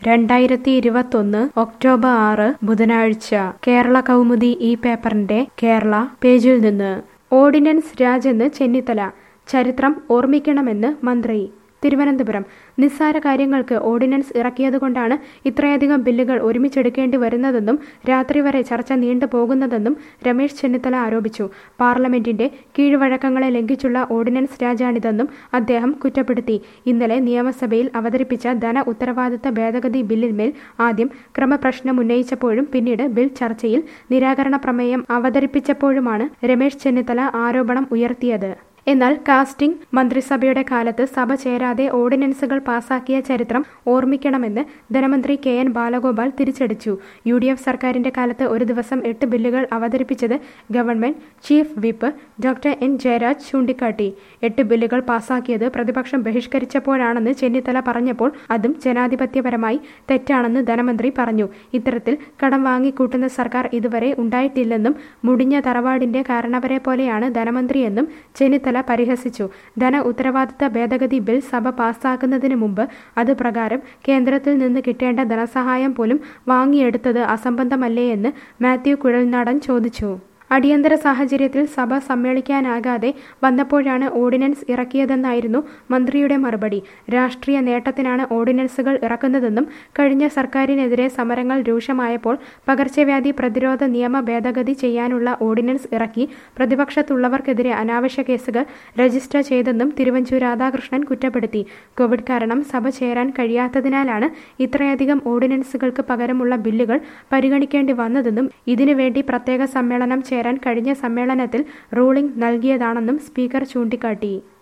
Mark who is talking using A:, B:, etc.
A: 2021 October 6 ബുധനാഴ്ച കേരള കൗമുദി ഈ പേപ്പറിന്റെ കേരള പേജിൽ നിന്ന് ഓർഡിനൻസ് രാജെന്ന് ചെന്നിത്തല ചരിത്രം ഓർമ്മിക്കണമെന്ന് മന്ത്രി തിരുവനന്തപുരം നിസ്സാര കാര്യങ്ങൾക്ക് ഓർഡിനൻസ് ഇറക്കിയതുകൊണ്ടാണ് ഇത്രയധികം ബില്ലുകൾ ഒരുമിച്ചെടുക്കേണ്ടി വരുന്നതെന്നും രാത്രി വരെ ചർച്ച നീണ്ടുപോകുന്നതെന്നും രമേശ് ചെന്നിത്തല ആരോപിച്ചു. പാർലമെന്റിന്റെ കീഴ്വഴക്കങ്ങളെ ലംഘിച്ചുള്ള ഓർഡിനൻസ് രാജാണിതെന്നും അദ്ദേഹം കുറ്റപ്പെടുത്തി. ഇന്നലെ നിയമസഭയിൽ അവതരിപ്പിച്ച ധന ഉത്തരവാദിത്ത ഭേദഗതി ബില്ലിന്മേൽ ആദ്യം ക്രമപ്രശ്നമുന്നയിച്ചപ്പോഴും പിന്നീട് ബിൽ ചർച്ചയിൽ നിരാകരണ പ്രമേയം അവതരിപ്പിച്ചപ്പോഴുമാണ് രമേശ് ചെന്നിത്തല ആരോപണം ഉയർത്തിയത്. എന്നാൽ കാസ്റ്റിംഗ് മന്ത്രിസഭയുടെ കാലത്ത് സഭ ചേരാതെ ഓർഡിനൻസുകൾ പാസാക്കിയ ചരിത്രം ഓർമ്മിക്കണമെന്ന് ധനമന്ത്രി കെ.എൻ. ബാലഗോപാൽ തിരിച്ചടിച്ചു. UDF സർക്കാരിന്റെ കാലത്ത് ഒരു ദിവസം 8 ബില്ലുകൾ അവതരിപ്പിച്ചത് government chief whip doctor N Jayaraj ചൂണ്ടിക്കാട്ടി. 8 ബില്ലുകൾ പാസാക്കിയത് പ്രതിപക്ഷം ബഹിഷ്കരിച്ചപ്പോഴാണെന്ന് ചെന്നിത്തല പറഞ്ഞപ്പോൾ അതും ജനാധിപത്യപരമായി തെറ്റാണെന്ന് ധനമന്ത്രി പറഞ്ഞു. ഇത്തരത്തിൽ കടം വാങ്ങിക്കൂട്ടുന്ന സർക്കാർ ഇതുവരെ ഉണ്ടായിട്ടില്ലെന്നും മുടിഞ്ഞ തറവാടിന്റെ കാരണവരെ പോലെയാണ് ധനമന്ത്രിയെന്നും ചെന്നിത്തല പരിഹസിച്ചു. ധന ഉത്തരവാദിത്ത ഭേദഗതി ബിൽ സഭ പാസാക്കുന്നതിന് മുമ്പ് അത് പ്രകാരം കേന്ദ്രത്തിൽ നിന്ന് കിട്ടേണ്ട ധനസഹായം പോലും വാങ്ങിയെടുത്തത് അസംബന്ധമല്ലേയെന്ന് മാത്യു കുഴൽനാടൻ ചോദിച്ചു. അടിയന്തര സാഹചര്യത്തിൽ സഭ സമ്മേളിക്കാനാകാതെ വന്നപ്പോഴാണ് ഓർഡിനൻസ് ഇറക്കിയതെന്നായിരുന്നു മന്ത്രിയുടെ മറുപടി. രാഷ്ട്രീയ നേട്ടത്തിനാണ് ഓർഡിനൻസുകൾ ഇറക്കുന്നതെന്നും കഴിഞ്ഞ സർക്കാരിനെതിരെ സമരങ്ങൾ രൂക്ഷമായപ്പോൾ പകർച്ചവ്യാധി പ്രതിരോധ നിയമ ഭേദഗതി ചെയ്യാനുള്ള ഓർഡിനൻസ് ഇറക്കി പ്രതിപക്ഷത്തുള്ളവർക്കെതിരെ അനാവശ്യ കേസുകൾ രജിസ്റ്റർ ചെയ്തെന്നും തിരുവഞ്ചൂർ രാധാകൃഷ്ണൻ കുറ്റപ്പെടുത്തി. കോവിഡ് കാരണം സഭ ചേരാൻ കഴിയാത്തതിനാലാണ് ഇത്രയധികം ഓർഡിനൻസുകൾക്ക് പകരമുള്ള ബില്ലുകൾ പരിഗണിക്കേണ്ടി വന്നതെന്നും ഇതിനുവേണ്ടി പ്രത്യേക സമ്മേളനം ചേരാൻ കഴിഞ്ഞ സമ്മേളനത്തിൽ റൂളിംഗ് നൽകിയതാണെന്നും സ്പീക്കർ ചൂണ്ടിക്കാട്ടി.